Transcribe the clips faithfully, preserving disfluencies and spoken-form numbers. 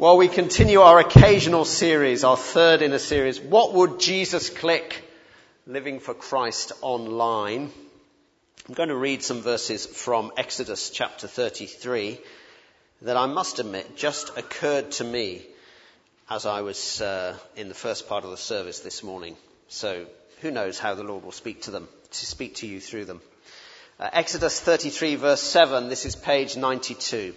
Well, we continue our occasional series, our third in a series, What Would Jesus Click? Living for Christ Online. I'm going to read some verses from Exodus chapter thirty-three that I must admit just occurred to me as I was uh, in the first part of the service this morning. So who knows how the Lord will speak to them, to speak to you through them. Uh, Exodus thirty-three verse seven, this is page ninety-two.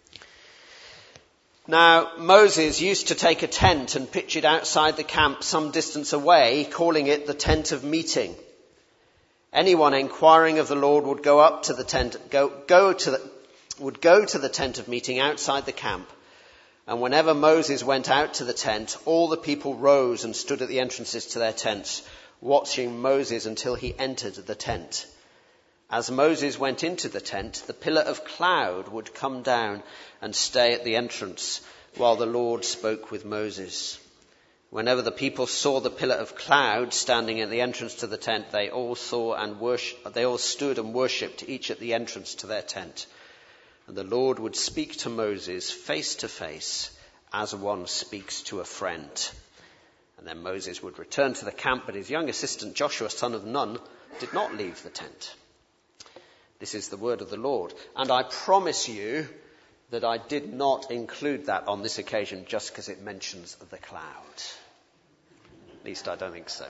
Now, Moses used to take a tent and pitch it outside the camp some distance away, calling it the tent of meeting. Anyone inquiring of the Lord would go up to the tent, go, go to the, would go to the tent of meeting outside the camp. And whenever Moses went out to the tent, all the people rose and stood at the entrances to their tents, watching Moses until he entered the tent. As Moses went into the tent, the pillar of cloud would come down and stay at the entrance while the Lord spoke with Moses. Whenever the people saw the pillar of cloud standing at the entrance to the tent, they all saw and worship, they all stood and worshipped, each at the entrance to their tent. And the Lord would speak to Moses face to face as one speaks to a friend. And then Moses would return to the camp, but his young assistant Joshua, son of Nun, did not leave the tent. This is the word of the Lord. And I promise you that I did not include that on this occasion just because it mentions the cloud. At least I don't think so.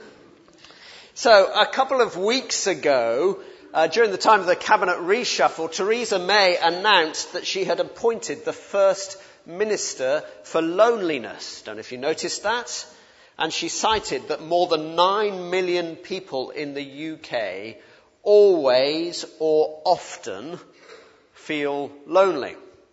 So a couple of weeks ago, uh, during the time of the cabinet reshuffle, Theresa May announced that she had appointed the first minister for loneliness. Don't know if you noticed that. And she cited that more than nine million people in the U K always or often feel lonely.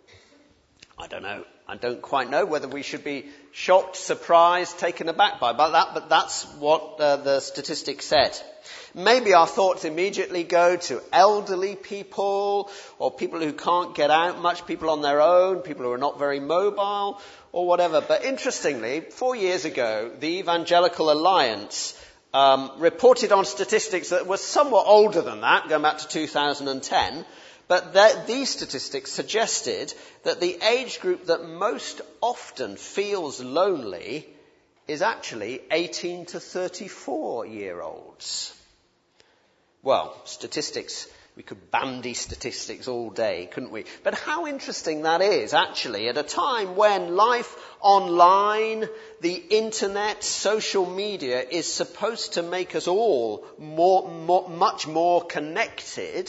I don't know. I don't quite know whether we should be shocked, surprised, taken aback by that, but that's what uh, the statistics said. Maybe our thoughts immediately go to elderly people, or people who can't get out much, people on their own, people who are not very mobile, or whatever. But interestingly, four years ago, the Evangelical Alliance Um, reported on statistics that were somewhat older than that, going back to two thousand ten, but that these statistics suggested that the age group that most often feels lonely is actually eighteen to thirty-four year olds. Well, statistics, we could bandy statistics all day, couldn't we? But how interesting that is, actually, at a time when life online, the internet, social media is supposed to make us all more, more, much more connected.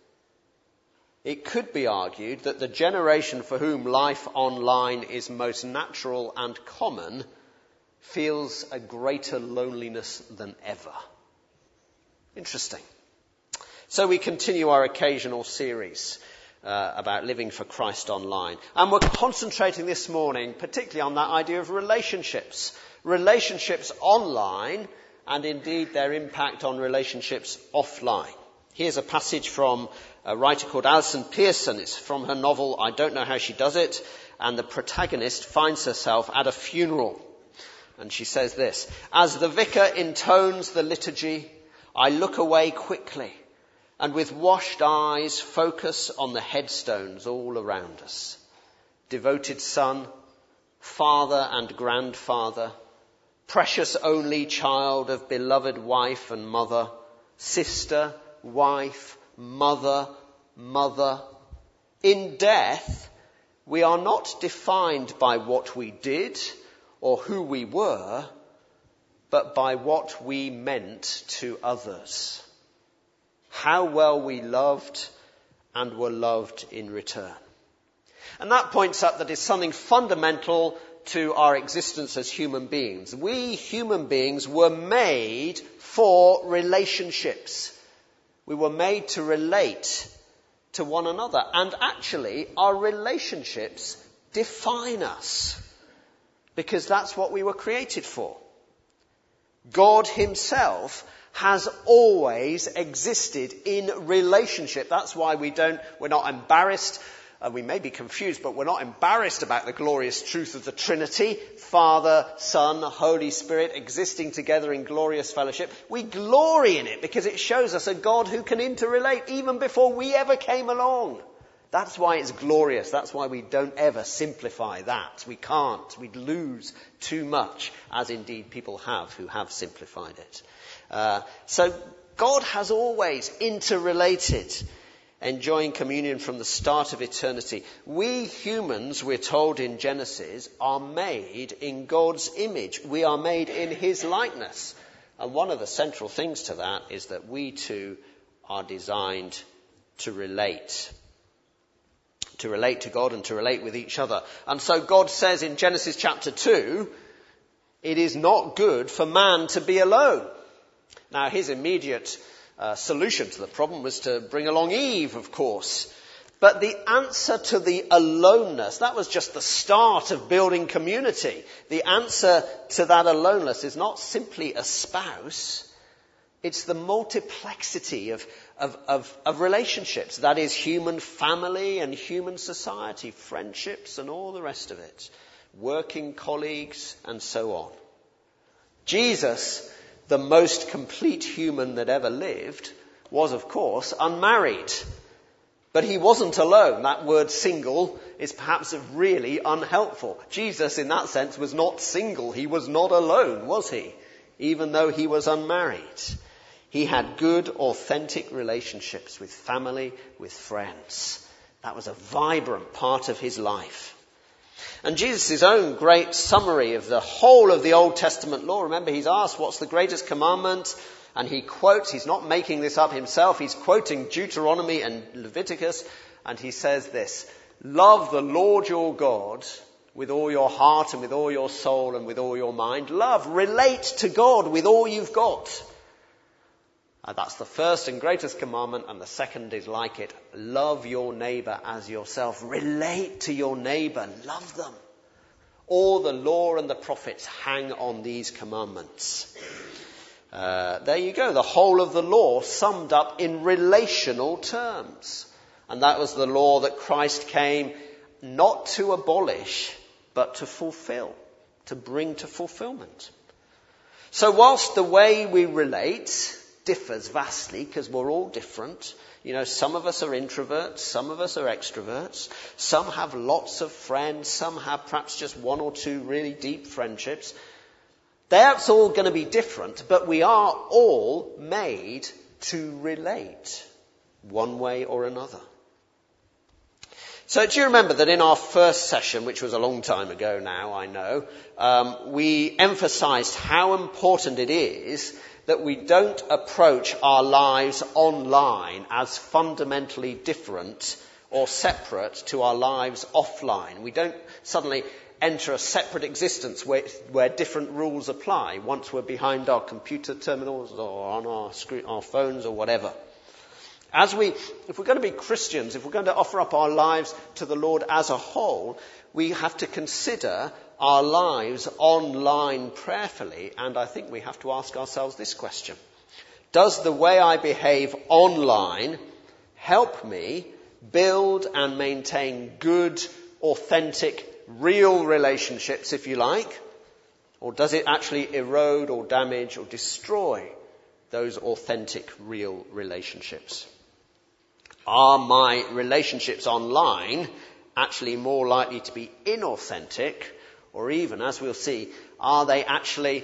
It could be argued that the generation for whom life online is most natural and common feels a greater loneliness than ever. Interesting. So we continue our occasional series uh, about living for Christ online. And we're concentrating this morning particularly on that idea of relationships. Relationships online and indeed their impact on relationships offline. Here's a passage from a writer called Alison Pearson. It's from her novel I Don't Know How She Does It. And the protagonist finds herself at a funeral. And she says this: "As the vicar intones the liturgy, I look away quickly, and with washed eyes focus on the headstones all around us. Devoted son, father and grandfather, precious only child of beloved wife and mother, sister, wife, mother, mother. In death, we are not defined by what we did or who we were, but by what we meant to others. How well we loved and were loved in return." And that points up that it's something fundamental to our existence as human beings. We human beings were made for relationships. We were made to relate to one another. And actually, our relationships define us, because that's what we were created for. God himself has always existed in relationship. That's why we don't, we're not embarrassed, uh, we may be confused, but we're not embarrassed about the glorious truth of the Trinity, Father, Son, Holy Spirit, existing together in glorious fellowship. We glory in it because it shows us a God who can interrelate even before we ever came along. That's why it's glorious. That's why we don't ever simplify that. We can't. We'd lose too much, as indeed people have who have simplified it. Uh, so God has always interrelated, enjoying communion from the start of eternity. We humans, we're told in Genesis, are made in God's image. We are made in his likeness. And one of the central things to that is that we too are designed to relate. To relate to God and to relate with each other. And so God says in Genesis chapter two, it is not good for man to be alone. Now his immediate uh, solution to the problem was to bring along Eve, of course. But the answer to the aloneness, that was just the start of building community. The answer to that aloneness is not simply a spouse. It's the multiplexity of, of, of, of relationships. That is human family and human society, friendships and all the rest of it. Working colleagues and so on. Jesus, the most complete human that ever lived, was of course unmarried. But he wasn't alone. That word single is perhaps really unhelpful. Jesus in that sense was not single. He was not alone, was he? Even though he was unmarried. He had good, authentic relationships with family, with friends. That was a vibrant part of his life. And Jesus' own great summary of the whole of the Old Testament law, remember he's asked what's the greatest commandment, and he quotes, he's not making this up himself, he's quoting Deuteronomy and Leviticus, and he says this, love the Lord your God with all your heart and with all your soul and with all your mind. Love, relate to God with all you've got. And that's the first and greatest commandment, and the second is like it. Love your neighbour as yourself. Relate to your neighbour. Love them. All the law and the prophets hang on these commandments. Uh, there you go. The whole of the law summed up in relational terms. And that was the law that Christ came not to abolish, but to fulfill, to bring to fulfillment. So whilst the way we relate differs vastly, because we're all different. You know, some of us are introverts, some of us are extroverts, some have lots of friends, some have perhaps just one or two really deep friendships. That's all going to be different, but we are all made to relate one way or another. So do you remember that in our first session, which was a long time ago now, I know, um, we emphasized how important it is that we don't approach our lives online as fundamentally different or separate to our lives offline. We don't suddenly enter a separate existence where, where different rules apply once we're behind our computer terminals or on our screen, our phones or whatever. As we, if we're going to be Christians, if we're going to offer up our lives to the Lord as a whole, we have to consider our lives online prayerfully, and I think we have to ask ourselves this question. Does the way I behave online help me build and maintain good, authentic, real relationships, if you like? Or does it actually erode or damage or destroy those authentic, real relationships? Are my relationships online actually more likely to be inauthentic? Or even, as we'll see, are they actually,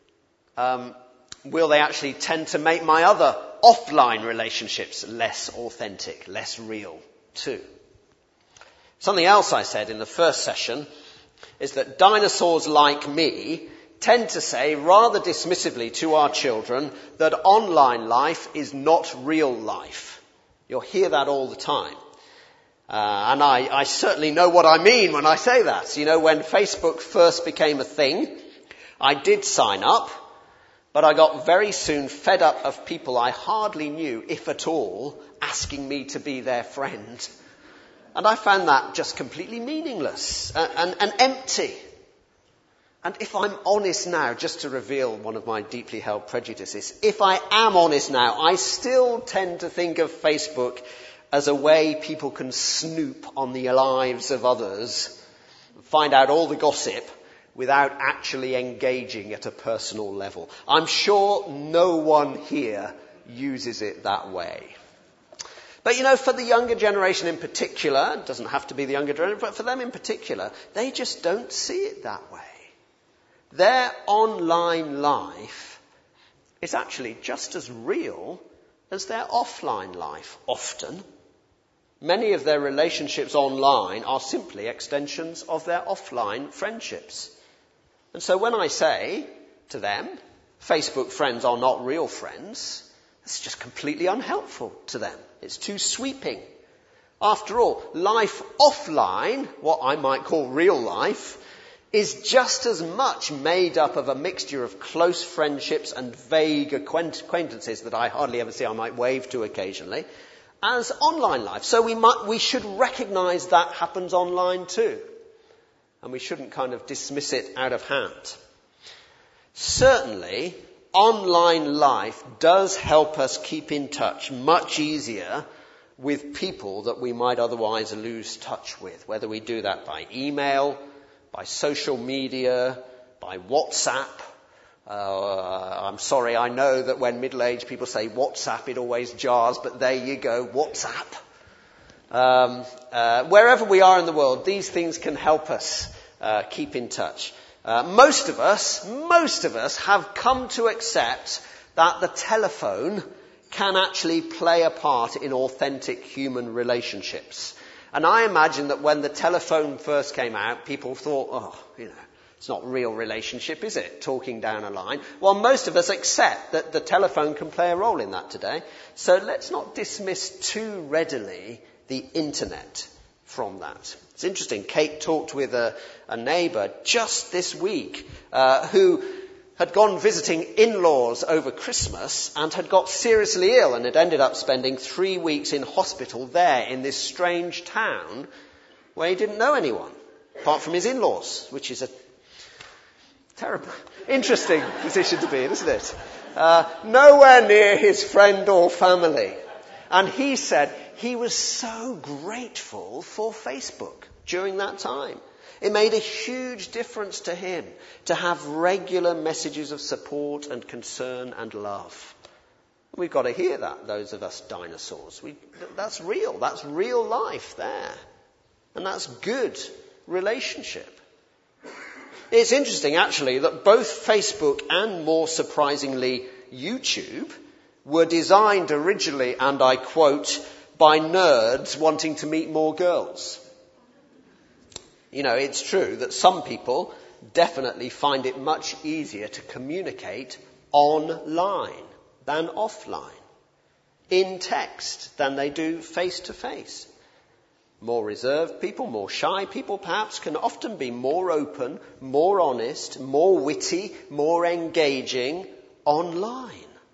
um, will they actually tend to make my other offline relationships less authentic, less real too? Something else I said in the first session is that dinosaurs like me tend to say rather dismissively to our children that online life is not real life. You'll hear that all the time. Uh, and I, I certainly know what I mean when I say that. You know, when Facebook first became a thing, I did sign up, but I got very soon fed up of people I hardly knew, if at all, asking me to be their friend. And I found that just completely meaningless and, and, and empty. And if I'm honest now, just to reveal one of my deeply held prejudices, if I am honest now, I still tend to think of Facebook as a way people can snoop on the lives of others, find out all the gossip without actually engaging at a personal level. I'm sure no one here uses it that way. But you know, for the younger generation in particular, it doesn't have to be the younger generation, but for them in particular, they just don't see it that way. Their online life is actually just as real as their offline life, often. Many of their relationships online are simply extensions of their offline friendships. And so when I say to them, Facebook friends are not real friends, it's just completely unhelpful to them. It's too sweeping. After all, life offline, what I might call real life, is just as much made up of a mixture of close friendships and vague acquaintances that I hardly ever see, I might wave to occasionally, as online life. So we might, we should recognise that happens online too. And we shouldn't kind of dismiss it out of hand. Certainly, online life does help us keep in touch much easier with people that we might otherwise lose touch with, whether we do that by email, by social media, by WhatsApp. Uh, I'm sorry, I know that when middle-aged people say WhatsApp, it always jars, but there you go, WhatsApp. Um, uh, wherever we are in the world, these things can help us uh, keep in touch. Uh, most of us, most of us have come to accept that the telephone can actually play a part in authentic human relationships. And I imagine that when the telephone first came out, people thought, oh, you know, it's not real relationship, is it? Talking down a line. Well, most of us accept that the telephone can play a role in that today. So let's not dismiss too readily the internet from that. It's interesting. Kate talked with a, a neighbour just this week uh, who had gone visiting in-laws over Christmas and had got seriously ill and had ended up spending three weeks in hospital there in this strange town where he didn't know anyone, apart from his in-laws, which is a terrible, interesting position to be in, isn't it? Uh, nowhere near his friend or family. And he said he was so grateful for Facebook during that time. It made a huge difference to him to have regular messages of support and concern and love. We've got to hear that, those of us dinosaurs. We, that's real. That's real life there. And that's good relationship. It's interesting, actually, that both Facebook and, more surprisingly, YouTube were designed originally, and I quote, by nerds wanting to meet more girls. You know, it's true that some people definitely find it much easier to communicate online than offline, in text than they do face-to-face. More reserved people, more shy people perhaps can often be more open, more honest, more witty, more engaging online.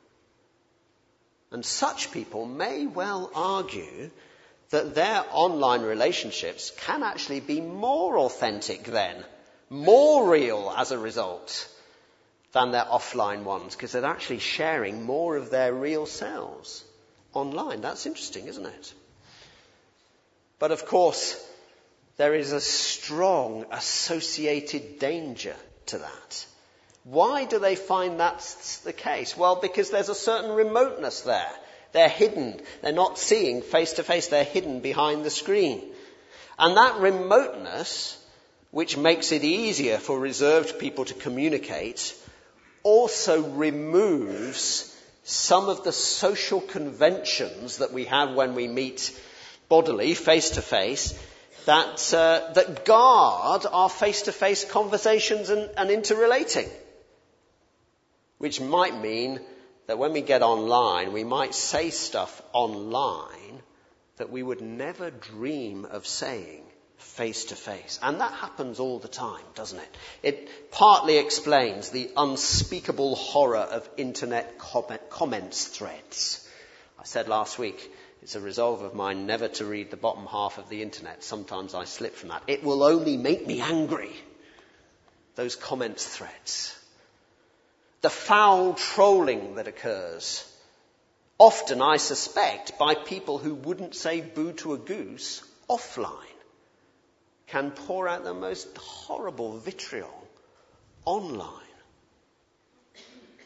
And such people may well argue that their online relationships can actually be more authentic then, more real as a result, than their offline ones, because they're actually sharing more of their real selves online. That's interesting, isn't it? But of course, there is a strong associated danger to that. Why do they find that's the case? Well, because there's a certain remoteness there. They're hidden. They're not seeing face to face. They're hidden behind the screen. And that remoteness, which makes it easier for reserved people to communicate, also removes some of the social conventions that we have when we meet bodily, face to face, that uh, that guard our face to face conversations and, and interrelating. Which might mean that when we get online, we might say stuff online that we would never dream of saying face to face. And that happens all the time, doesn't it? It partly explains the unspeakable horror of internet comment, comments threads. I said last week, it's a resolve of mine never to read the bottom half of the internet. Sometimes I slip from that. It will only make me angry. Those comments threads. The foul trolling that occurs, often, I suspect, by people who wouldn't say boo to a goose offline, can pour out the most horrible vitriol online.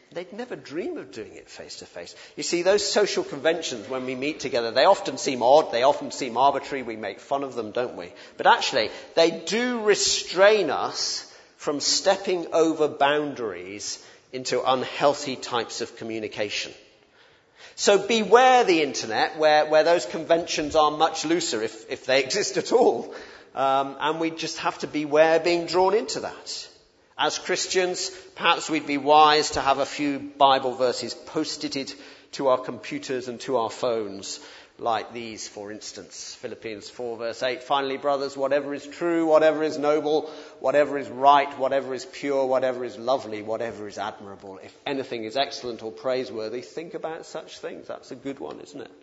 they'd never dream of doing it face to face. You see, those social conventions when we meet together, they often seem odd, they often seem arbitrary, we make fun of them, don't we? But actually, they do restrain us from stepping over boundaries into unhealthy types of communication. So beware the internet, where, where those conventions are much looser, if, if they exist at all. Um, and we just have to beware being drawn into that. As Christians, perhaps we'd be wise to have a few Bible verses post-it to our computers and to our phones, like these, for instance. Philippians four, verse eight. Finally, brothers, whatever is true, whatever is noble, whatever is right, whatever is pure, whatever is lovely, whatever is admirable, if anything is excellent or praiseworthy, think about such things. That's a good one, isn't it?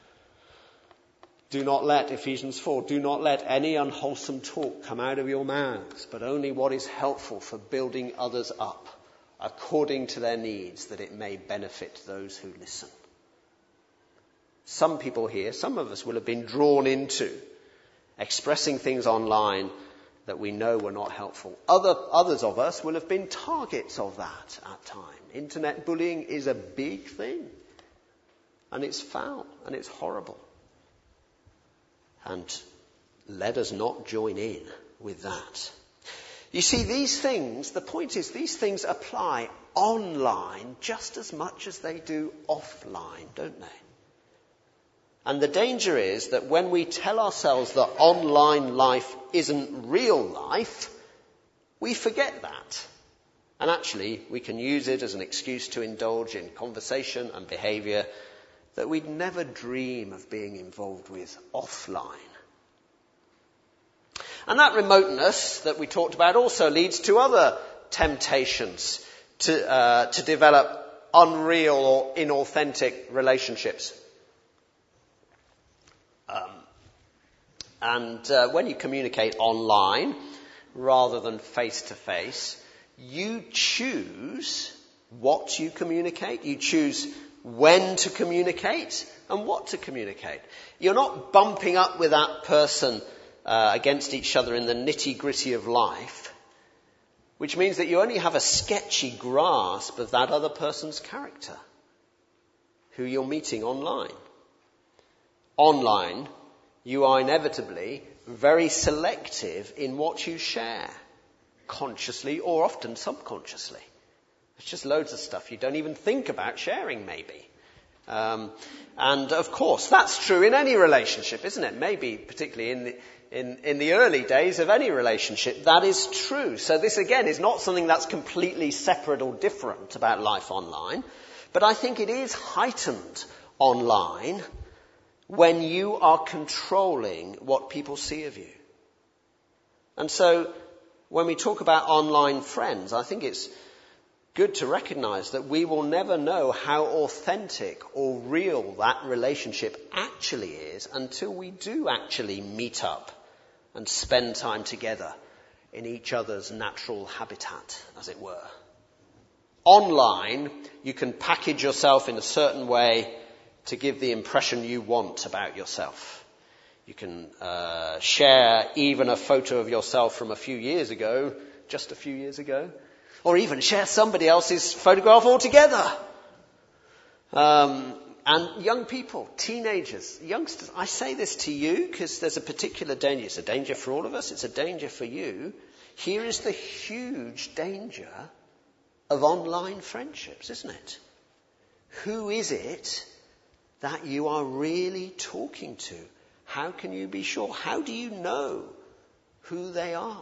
Do not let, Ephesians four, do not let any unwholesome talk come out of your mouths, but only what is helpful for building others up, according to their needs, that it may benefit those who listen. Some people here, some of us will have been drawn into expressing things online that we know were not helpful. Other, others of us will have been targets of that at times. Internet bullying is a big thing. And it's foul and it's horrible. And let us not join in with that. You see, these things, the point is, these things apply online just as much as they do offline, don't they? And the danger is that when we tell ourselves that online life isn't real life, we forget that. And actually, we can use it as an excuse to indulge in conversation and behaviour that we'd never dream of being involved with offline. And that remoteness that we talked about also leads to other temptations to, uh, to develop unreal or inauthentic relationships. Um, and uh, when you communicate online rather than face to face, you choose what you communicate. You choose when to communicate and what to communicate. You're not bumping up with that person uh, against each other in the nitty-gritty of life, which means that you only have a sketchy grasp of that other person's character, who you're meeting online. Online, you are inevitably very selective in what you share, consciously or often subconsciously. There's just loads of stuff you don't even think about sharing, maybe. Um, and of course, that's true in any relationship, isn't it? Maybe particularly in the, in, in the early days of any relationship, that is true. So this, again, is not something that's completely separate or different about life online. But I think it is heightened online when you are controlling what people see of you. And so when we talk about online friends, I think it's good to recognize that we will never know how authentic or real that relationship actually is until we do actually meet up and spend time together in each other's natural habitat, as it were. Online, you can package yourself in a certain way to give the impression you want about yourself. You can uh, share even a photo of yourself from a few years ago, just a few years ago, or even share somebody else's photograph altogether. Um, and young people, teenagers, youngsters, I say this to you because there's a particular danger. It's a danger for all of us. It's a danger for you. Here is the huge danger of online friendships, isn't it? Who is it that you are really talking to? How can you be sure? How do you know who they are?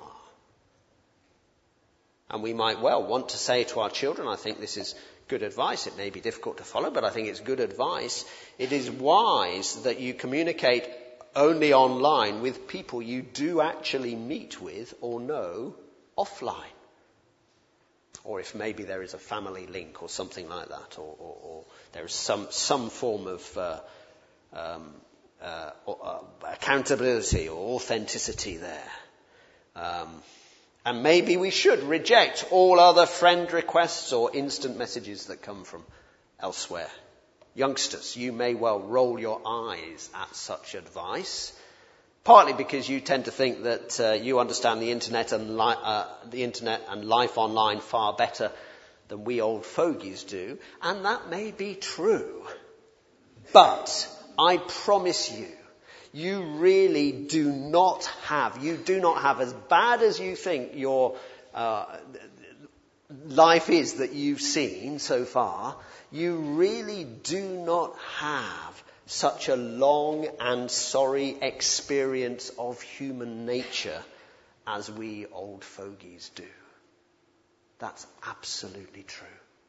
And we might well want to say to our children, I think this is good advice. It may be difficult to follow, but I think it's good advice. It is wise that you communicate only online with people you do actually meet with or know offline. Or if maybe there is a family link or something like that, or, or, or there is some, some form of uh, um, uh, uh, accountability or authenticity there. Um, and maybe we should reject all other friend requests or instant messages that come from elsewhere. Youngsters, you may well roll your eyes at such advice, partly because you tend to think that uh, you understand the internet and li- uh, the internet and life online far better than we old fogies do, and that may be true. But I promise you, you really do not have, you do not have, as bad as you think your uh, life is that you've seen so far, you really do not have such a long and sorry experience of human nature as we old fogies do. That's absolutely true.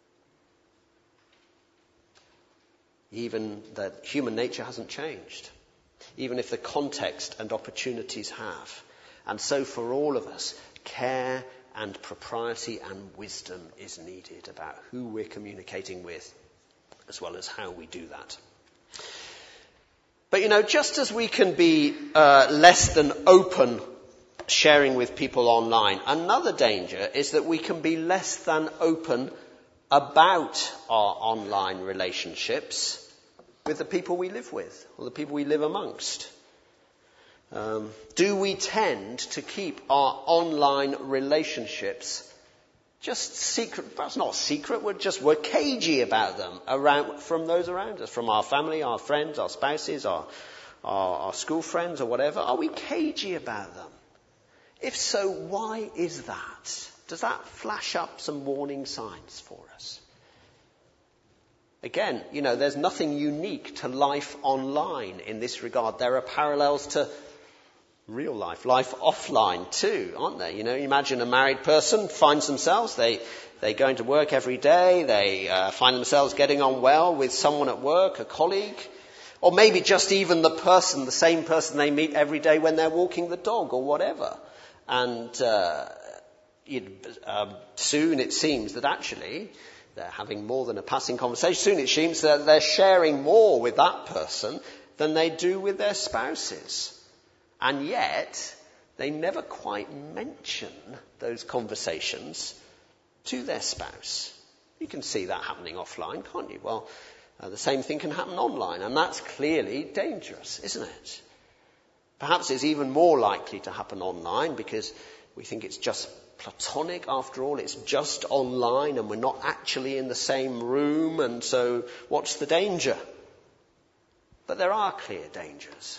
Even that human nature hasn't changed, even if the context and opportunities have. And so for all of us, care and propriety and wisdom is needed about who we're communicating with, as well as how we do that. But you know, just as we can be uh, less than open sharing with people online, another danger is that we can be less than open about our online relationships with the people we live with, or the people we live amongst. Um, do we tend to keep our online relationships just secret? Perhaps not secret, we're just we're cagey about them around from those around us, from our family, our friends, our spouses, our, our, our school friends or whatever. Are we cagey about them? If so, why is that? Does that flash up some warning signs for us? Again, you know, there's nothing unique to life online in this regard. There are parallels to real life, life offline too, aren't there? You know, imagine a married person finds themselves, they, they go into work every day, they uh, find themselves getting on well with someone at work, a colleague, or maybe just even the person, the same person they meet every day when they're walking the dog or whatever. And uh, it, um, soon it seems that actually they're having more than a passing conversation. Soon it seems that they're sharing more with that person than they do with their spouses. And yet, they never quite mention those conversations to their spouse. You can see that happening offline, can't you? Well, uh, the same thing can happen online, and that's clearly dangerous, isn't it? Perhaps it's even more likely to happen online because we think it's just platonic after all. It's just online and we're not actually in the same room, and so what's the danger? But there are clear dangers.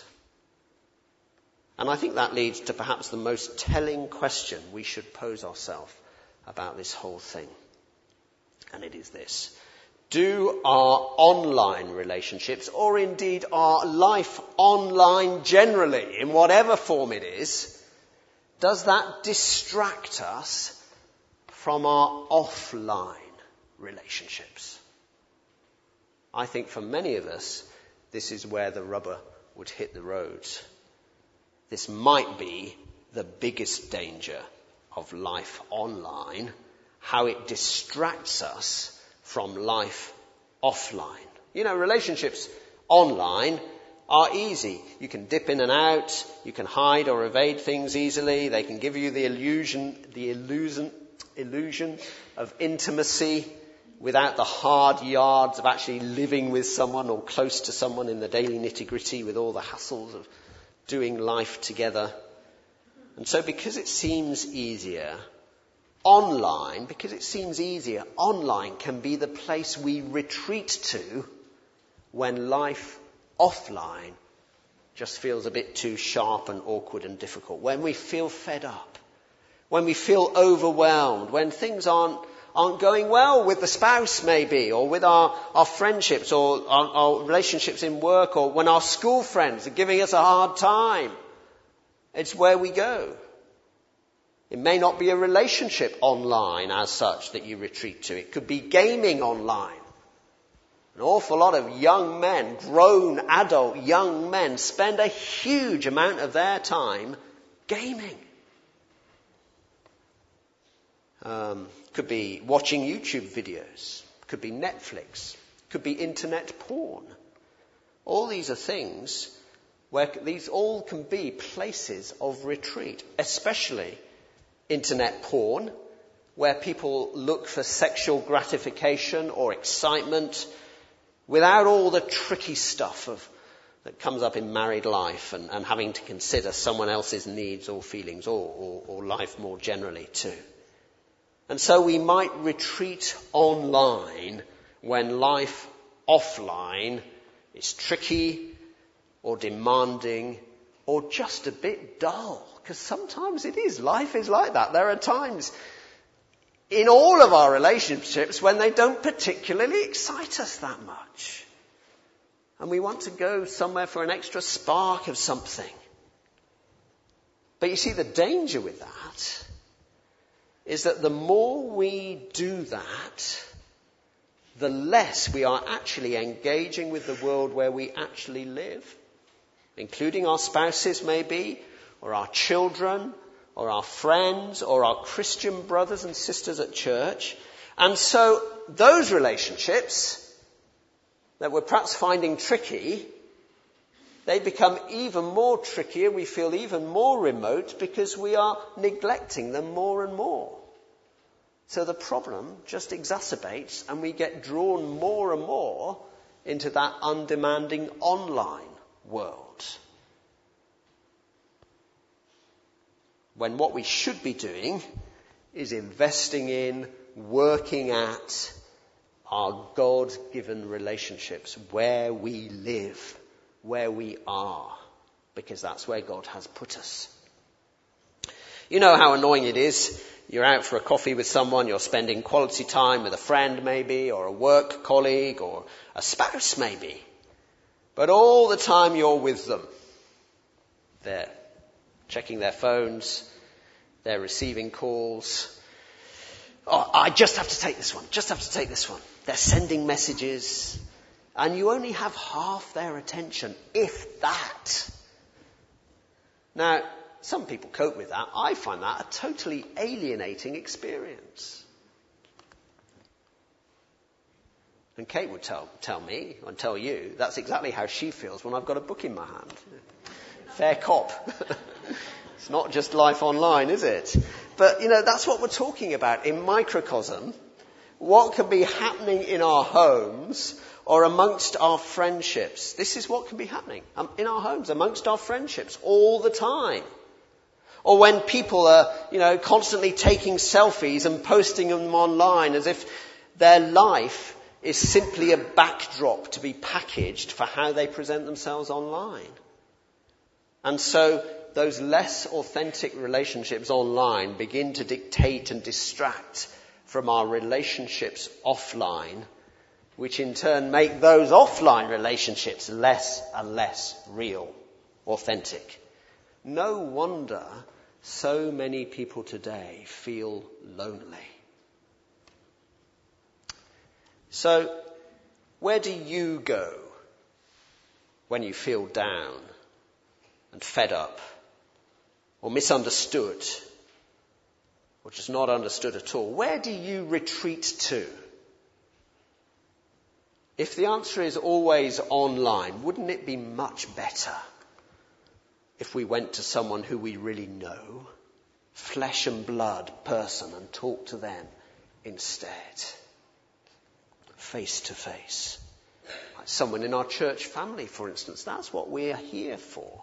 And I think that leads to perhaps the most telling question we should pose ourselves about this whole thing. And it is this: do our online relationships, or indeed our life online generally, in whatever form it is, does that distract us from our offline relationships? I think for many of us, this is where the rubber would hit the road. This might be the biggest danger of life online, how it distracts us from life offline. You know, relationships online are easy. You can dip in and out, you can hide or evade things easily, they can give you the illusion, the illusion, illusion of intimacy without the hard yards of actually living with someone or close to someone in the daily nitty-gritty with all the hassles of doing life together. And so because it seems easier, online, because it seems easier, online can be the place we retreat to when life offline just feels a bit too sharp and awkward and difficult. When we feel fed up, when we feel overwhelmed, when things aren't aren't going well with the spouse maybe, or with our, our friendships, or our, our relationships in work, or when our school friends are giving us a hard time. It's where we go. It may not be a relationship online as such that you retreat to. It could be gaming online. An awful lot of young men, grown adult young men, spend a huge amount of their time gaming. Um, could be watching YouTube videos. Could be Netflix. Could be internet porn. All these are things where these all can be places of retreat, especially internet porn, where people look for sexual gratification or excitement without all the tricky stuff of that comes up in married life and, and having to consider someone else's needs or feelings or, or, or life more generally too. And so we might retreat online when life offline is tricky or demanding or just a bit dull. Because sometimes it is. Life is like that. There are times in all of our relationships when they don't particularly excite us that much. And we want to go somewhere for an extra spark of something. But you see, the danger with that is that the more we do that, the less we are actually engaging with the world where we actually live, including our spouses maybe, or our children, or our friends, or our Christian brothers and sisters at church. And so those relationships that we're perhaps finding tricky, they become even more trickier. We feel even more remote because we are neglecting them more and more. So the problem just exacerbates and we get drawn more and more into that undemanding online world. When what we should be doing is investing in, working at our God-given relationships where we live, where we are, because that's where God has put us. You know how annoying it is. You're out for a coffee with someone, you're spending quality time with a friend maybe, or a work colleague, or a spouse maybe. But all the time you're with them, they're checking their phones, they're receiving calls. Oh, I just have to take this one, just have to take this one. They're sending messages, and you only have half their attention, if that. Now, some people cope with that. I find that a totally alienating experience. And Kate would tell, tell me, and tell you, that's exactly how she feels when I've got a book in my hand. Fair cop. It's not just life online, is it? But, you know, that's what we're talking about in microcosm. What can be happening in our homes or amongst our friendships. This is what can be happening um, in our homes, amongst our friendships, all the time. Or when people are, you know, constantly taking selfies and posting them online as if their life is simply a backdrop to be packaged for how they present themselves online. And so those less authentic relationships online begin to dictate and distract from our relationships offline, which in turn make those offline relationships less and less real, authentic. No wonder so many people today feel lonely. So, where do you go when you feel down and fed up or misunderstood or just not understood at all? Where do you retreat to? If the answer is always online, wouldn't it be much better if we went to someone who we really know, flesh and blood person, and talked to them instead, face to face? Like someone in our church family, for instance. That's what we're here for.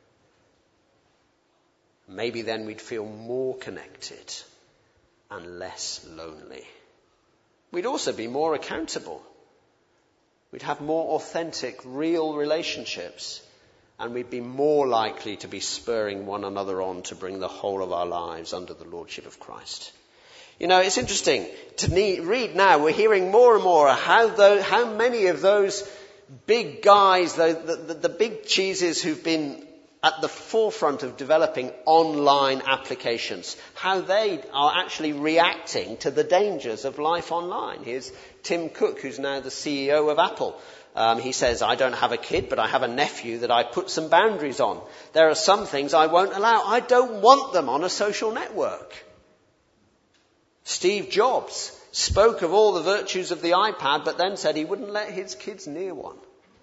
Maybe then we'd feel more connected and less lonely. We'd also be more accountable. We'd have more authentic, real relationships, and we'd be more likely to be spurring one another on to bring the whole of our lives under the lordship of Christ. You know, it's interesting to need, read now. We're hearing more and more how, though, how many of those big guys, the, the, the big cheeses who've been at the forefront of developing online applications, how they are actually reacting to the dangers of life online. Here's Tim Cook, who's now the C E O of Apple. Um, he says, I don't have a kid, but I have a nephew that I put some boundaries on. There are some things I won't allow. I don't want them on a social network. Steve Jobs spoke of all the virtues of the iPad, but then said he wouldn't let his kids near one.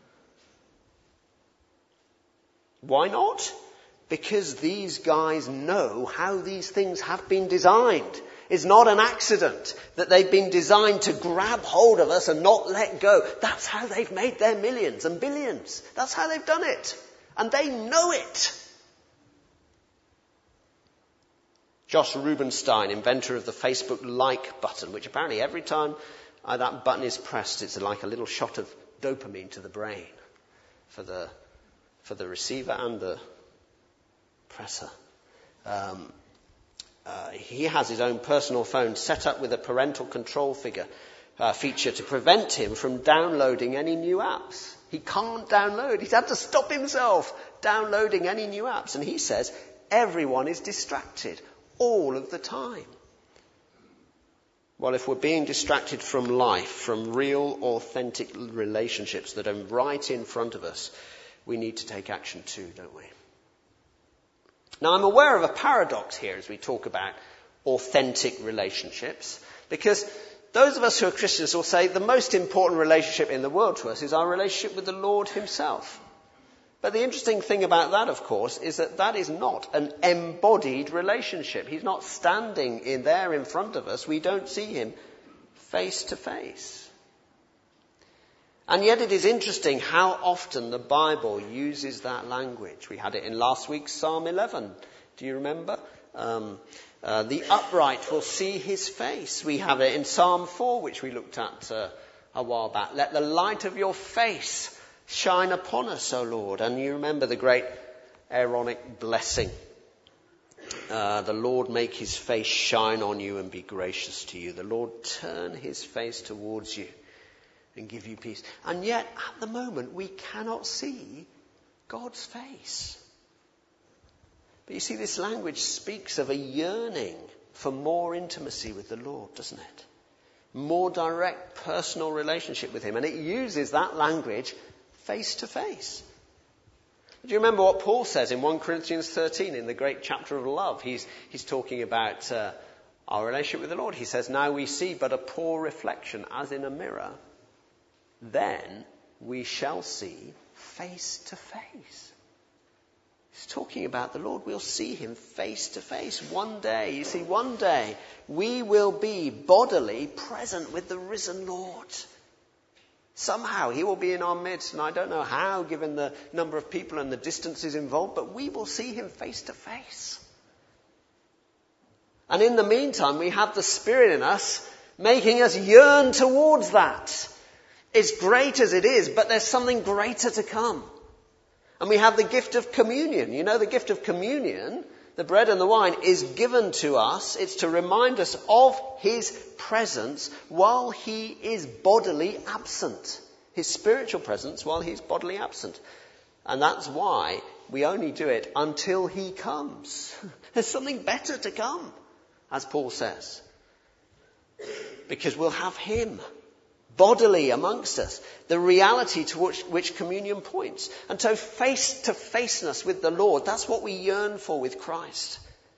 Why not? Because these guys know how these things have been designed. It's not an accident that they've been designed to grab hold of us and not let go. That's how they've made their millions and billions. That's how they've done it. And they know it. Josh Rubenstein, inventor of the Facebook like button, which apparently every time uh, that button is pressed, it's like a little shot of dopamine to the brain for the for the receiver and the presser. Um, uh, he has his own personal phone set up with a parental control figure uh, feature to prevent him from downloading any new apps. He can't download. He's had to stop himself downloading any new apps. And he says everyone is distracted all of the time. Well, if we're being distracted from life, from real, authentic relationships that are right in front of us, we need to take action too, don't we? Now, I'm aware of a paradox here as we talk about authentic relationships, because those of us who are Christians will say the most important relationship in the world to us is our relationship with the Lord himself. But the interesting thing about that, of course, is that that is not an embodied relationship. He's not standing in there in front of us. We don't see him face to face. And yet it is interesting how often the Bible uses that language. We had it in last week's Psalm eleven. Do you remember? Um, uh, the upright will see his face. We have it in Psalm four, which we looked at uh, a while back. Let the light of your face shine upon us, O Lord. And you remember the great Aaronic blessing. Uh, the Lord make his face shine on you and be gracious to you. The Lord turn his face towards you and give you peace. And yet, at the moment, we cannot see God's face. But you see, this language speaks of a yearning for more intimacy with the Lord, doesn't it? More direct personal relationship with him. And it uses that language face to face. Do you remember what Paul says in First Corinthians thirteen in the great chapter of love? He's, he's talking about uh, our relationship with the Lord. He says, now we see but a poor reflection as in a mirror. Then we shall see face to face. He's talking about the Lord. We'll see him face to face one day. You see, one day we will be bodily present with the risen Lord. Somehow he will be in our midst, and I don't know how, given the number of people and the distances involved, but we will see him face to face. And in the meantime, we have the Spirit in us making us yearn towards that. It's great as it is, but there's something greater to come. And we have the gift of communion. You know, the gift of communion, the bread and the wine, is given to us. It's to remind us of his presence while he is bodily absent. His spiritual presence while he's bodily absent. And that's why we only do it until he comes. There's something better to come, as Paul says. Because we'll have him bodily amongst us, the reality to which, which communion points. And so face-to-faceness with the Lord, that's what we yearn for with Christ.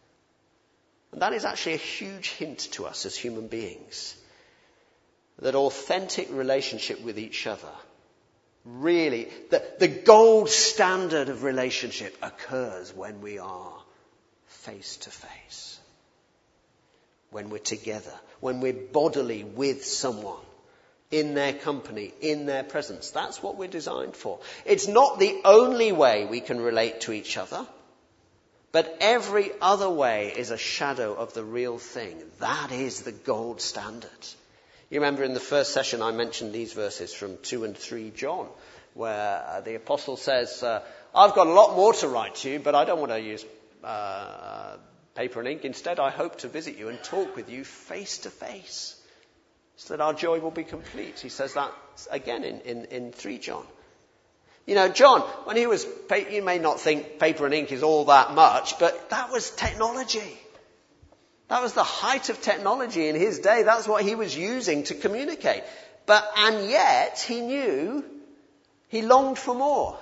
And that is actually a huge hint to us as human beings, that authentic relationship with each other, really, the, the gold standard of relationship occurs when we are face-to-face, when we're together, when we're bodily with someone, in their company, in their presence. That's what we're designed for. It's not the only way we can relate to each other, but every other way is a shadow of the real thing. That is the gold standard. You remember in the first session I mentioned these verses from two and three John, where uh, the apostle says, uh, I've got a lot more to write to you, but I don't want to use uh, paper and ink. Instead, I hope to visit you and talk with you face to face, so that our joy will be complete. He says that again in, in, in three John. You know, John, when he was, you may not think paper and ink is all that much, but that was technology. That was the height of technology in his day. That's what he was using to communicate. But, and yet, he knew, he longed for more.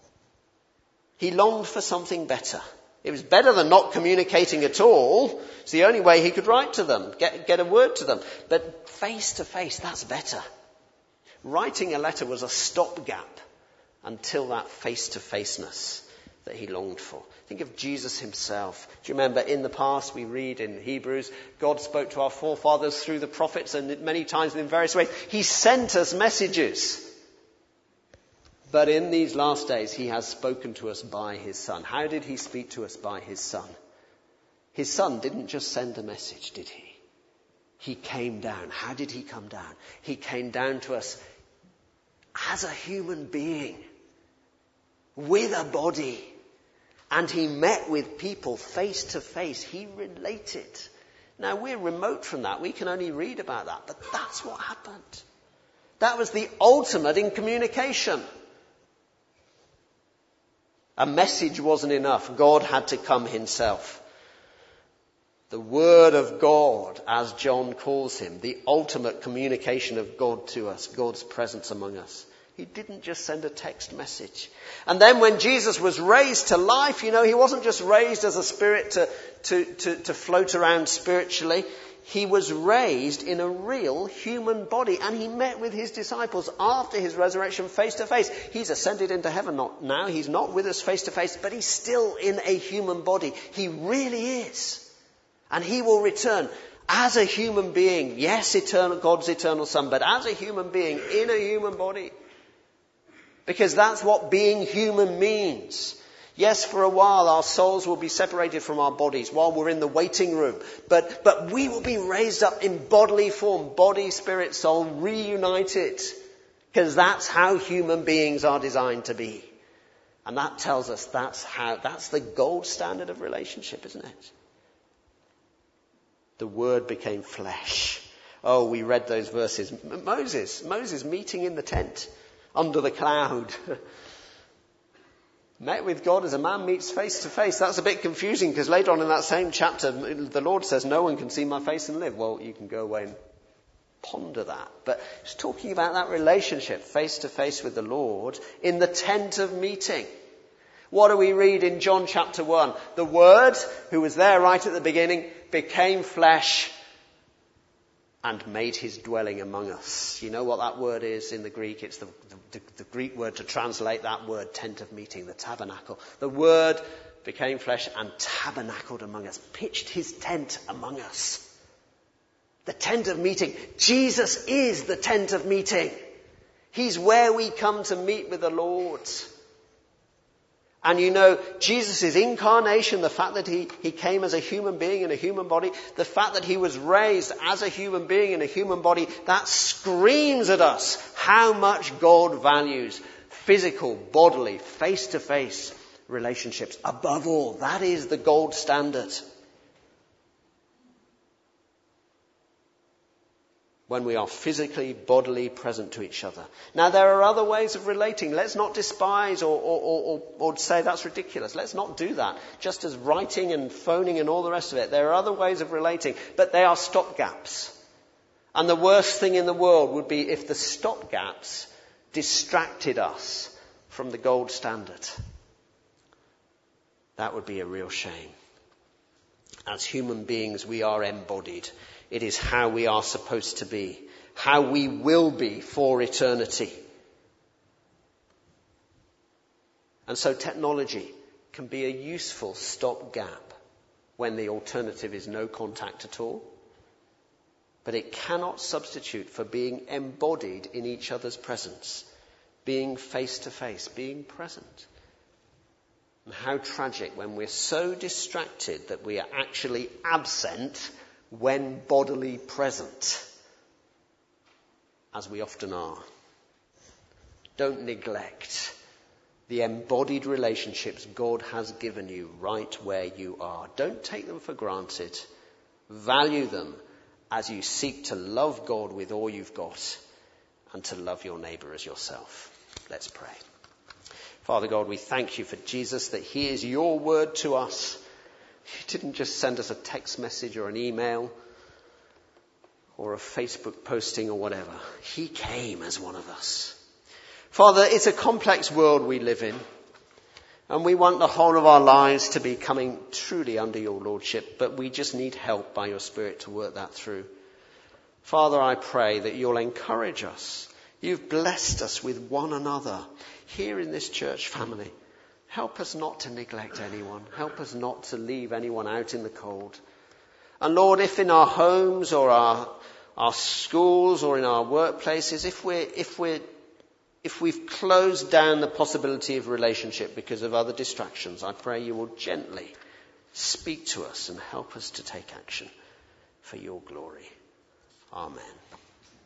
He longed for something better. It was better than not communicating at all. It's the only way he could write to them, get, get a word to them. But face to face, that's better. Writing a letter was a stopgap until that face to faceness that he longed for. Think of Jesus himself. Do you remember in the past we read in Hebrews, God spoke to our forefathers through the prophets, and many times in various ways he sent us messages. But in these last days, he has spoken to us by his Son. How did he speak to us by his Son? His Son didn't just send a message, did he? He came down. How did he come down? He came down to us as a human being, with a body. And he met with people face to face. He related. Now, we're remote from that. We can only read about that. But that's what happened. That was the ultimate in communication. A message wasn't enough. God had to come himself. The Word of God, as John calls him, the ultimate communication of God to us, God's presence among us. He didn't just send a text message. And then when Jesus was raised to life, you know, he wasn't just raised as a spirit to, to, to, to float around spiritually. He was raised in a real human body, and he met with his disciples after his resurrection face to face. He's ascended into heaven not now. He's not with us face to face, but he's still in a human body. He really is. And he will return as a human being. Yes, eternal, God's eternal Son, but as a human being in a human body. Because that's what being human means. Yes, for a while our souls will be separated from our bodies while we're in the waiting room. But, but we will be raised up in bodily form, body, spirit, soul, reunited. Because that's how human beings are designed to be. And that tells us that's how, that's the gold standard of relationship, isn't it? The Word became flesh. Oh, we read those verses. Moses, Moses meeting in the tent under the cloud. Met with God as a man meets face to face. That's a bit confusing because later on in that same chapter, the Lord says, no one can see my face and live. Well, you can go away and ponder that. But it's talking about that relationship face to face with the Lord in the tent of meeting. What do we read in John chapter one? The Word, who was there right at the beginning, became flesh and made his dwelling among us. You know what that word is in the Greek? It's the, the, the Greek word to translate that word, tent of meeting, the tabernacle. The Word became flesh and tabernacled among us, pitched his tent among us. The tent of meeting. Jesus is the tent of meeting. He's where we come to meet with the Lord. And you know, Jesus' incarnation, the fact that he, he came as a human being in a human body, the fact that he was raised as a human being in a human body, that screams at us how much God values physical, bodily, face-to-face relationships. Above all, that is the gold standard. When we are physically, bodily present to each other. Now, there are other ways of relating. Let's not despise or, or, or, or say that's ridiculous. Let's not do that. Just as writing and phoning and all the rest of it. There are other ways of relating, but they are stopgaps. And the worst thing in the world would be if the stopgaps distracted us from the gold standard. That would be a real shame. As human beings, we are embodied. It is how we are supposed to be, how we will be for eternity. And so technology can be a useful stopgap when the alternative is no contact at all. But it cannot substitute for being embodied in each other's presence, being face to face, being present. And how tragic when we're so distracted that we are actually absent when bodily present, as we often are. Don't neglect the embodied relationships God has given you right where you are. Don't take them for granted. Value them as you seek to love God with all you've got and to love your neighbour as yourself. Let's pray. Father God, we thank you for Jesus, that he is your word to us. He didn't just send us a text message or an email or a Facebook posting or whatever. He came as one of us. Father, it's a complex world we live in, and we want the whole of our lives to be coming truly under your lordship, but we just need help by your Spirit to work that through. Father, I pray that you'll encourage us. You've blessed us with one another here in this church family. Help us not to neglect anyone. Help us not to leave anyone out in the cold. And Lord, if in our homes or our, our schools or in our workplaces, if we're, if we're, if we've closed down the possibility of relationship because of other distractions, I pray you will gently Speak to us and help us to take action for your glory. Amen.